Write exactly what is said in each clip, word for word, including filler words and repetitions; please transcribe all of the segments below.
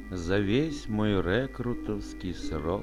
За весь мой рекрутовский срок,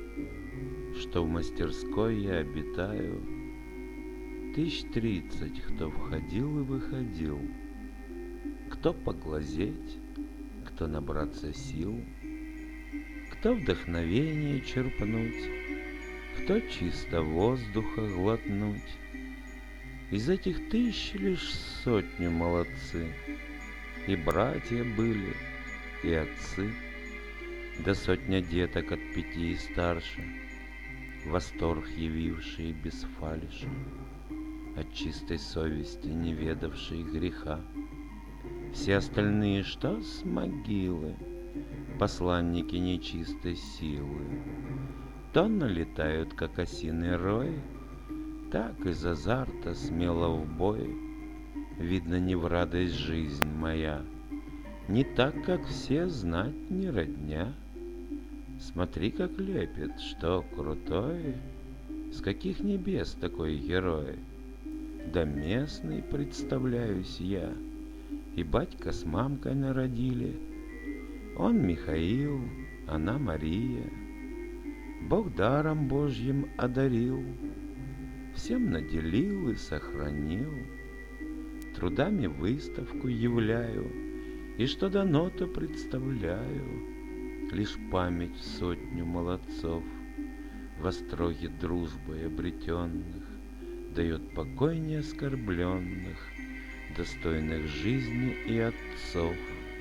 что в мастерской я обитаю, Тысяч тридцать кто входил и выходил, кто поглазеть, кто набраться сил, кто вдохновение черпнуть, кто чисто воздуха глотнуть. Из этих тысяч лишь сотню молодцы, и братья были, и отцы, да сотня деток от пяти и старше, восторг явившие без фальши, от чистой совести не ведавшие греха. Все остальные, что с могилы, посланники нечистой силы, то налетают, как осиный рой, так из азарта смело в бой. Видно, не в радость жизнь моя, не так, как все, знать не родня. Смотри, как лепит, что крутой, с каких небес такой герой. Да местный, представляюсь я, и батька с мамкой народили. Он Михаил, она Мария, Бог даром Божьим одарил, всем наделил и сохранил. Трудами выставку являю, и что дано, то представляю. Лишь память в сотню молодцов, во строге дружбой обретенных, дает покой неоскорбленных, достойных жизни и отцов.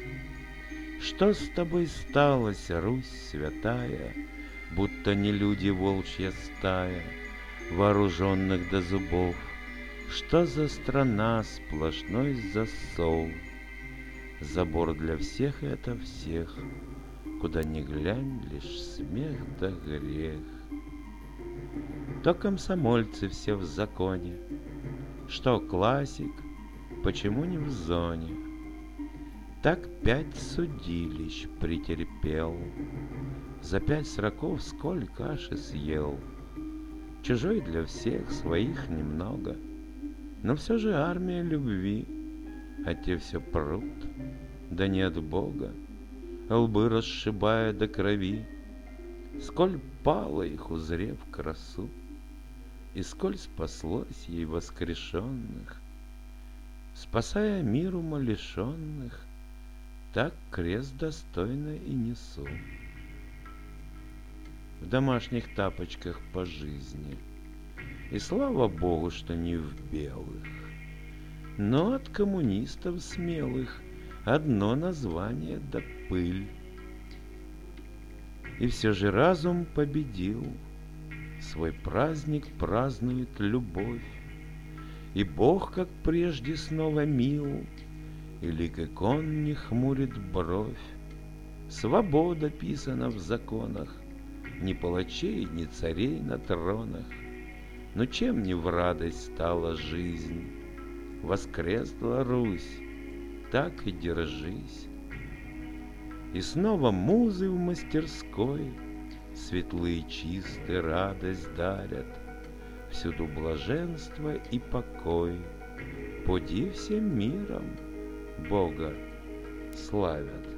Что с тобой сталось, Русь святая, будто не люди волчья стая, вооруженных до зубов? Что за страна, сплошной засов? Забор для всех — это всех, куда ни глянь, лишь смех да грех. То комсомольцы все в законе, что классик, почему не в зоне? Так пять судилищ претерпел, за пять сроков сколь каши съел. Чужой для всех, своих немного, но все же армия любви, а те все прут, да не от Бога, лбы расшибая до крови. Сколь пало их, узрев красу, и сколь спаслось ей воскрешенных, спасая мир умалишенных, так крест достойно и несу. В домашних тапочках по жизни, и слава Богу, что не в белых. Но от коммунистов смелых одно название да пыль. И все же разум победил, свой праздник празднует любовь, и Бог, как прежде, снова мил, и лик икон не хмурит бровь. Свобода писана в законах, ни палачей, ни царей на тронах. Но чем не в радость стала жизнь? Воскресла Русь, так и держись. И снова музы в мастерской, светлые чистые радость дарят, всюду блаженство и покой, поди всем миром Бога славят.